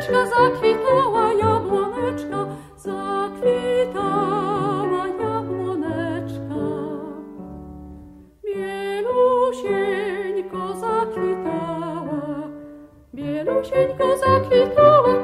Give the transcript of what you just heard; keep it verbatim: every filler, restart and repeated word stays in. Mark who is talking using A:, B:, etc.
A: jabłoneczka, zakwitała jabłoneczka, zakwitała jabłoneczka. Bielusieńko zakwitała, bielusieńko zakwitała,